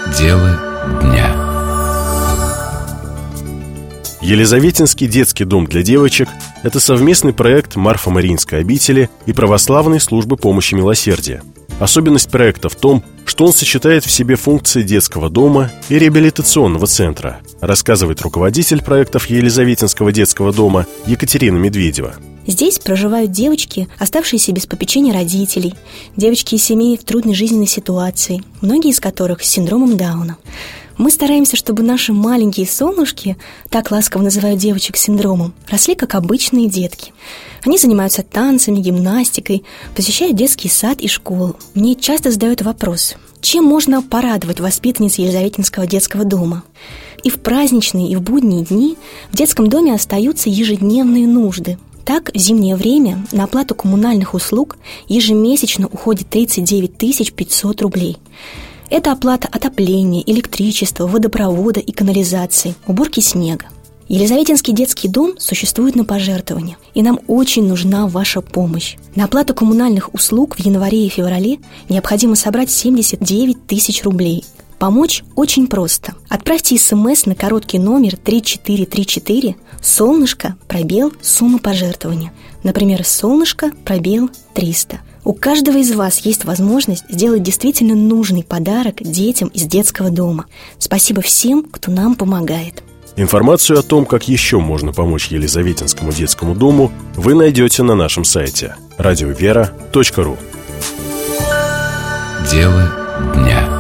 Дело дня. Елизаветинский детский дом для девочек – это совместный проект Марфо-Мариинской обители и Православной службы помощи милосердия. Особенность проекта в том, что он сочетает в себе функции детского дома и реабилитационного центра, рассказывает руководитель проектов Елизаветинского детского дома Екатерина Медведева. Здесь проживают девочки, оставшиеся без попечения родителей, девочки из семей в трудной жизненной ситуации, многие из которых с синдромом Дауна. Мы стараемся, чтобы наши маленькие солнышки, так ласково называют девочек с синдромом, росли как обычные детки. Они занимаются танцами, гимнастикой, посещают детский сад и школу. Мне часто задают вопрос, чем можно порадовать воспитанниц Елизаветинского детского дома? И в праздничные, и в будние дни в детском доме остаются ежедневные нужды. Так, в зимнее время на оплату коммунальных услуг ежемесячно уходит 39 500 рублей. Это оплата отопления, электричества, водопровода и канализации, уборки снега. Елизаветинский детский дом существует на пожертвования, и нам очень нужна ваша помощь. На оплату коммунальных услуг в январе и феврале необходимо собрать 79 000 рублей. Помочь очень просто. Отправьте СМС на короткий номер 3434 «Солнышко, пробел, сумма пожертвования». Например, «Солнышко, пробел, 300». У каждого из вас есть возможность сделать действительно нужный подарок детям из детского дома. Спасибо всем, кто нам помогает. Информацию о том, как еще можно помочь Елизаветинскому детскому дому, вы найдете на нашем сайте radiovera.ru. Дело дня.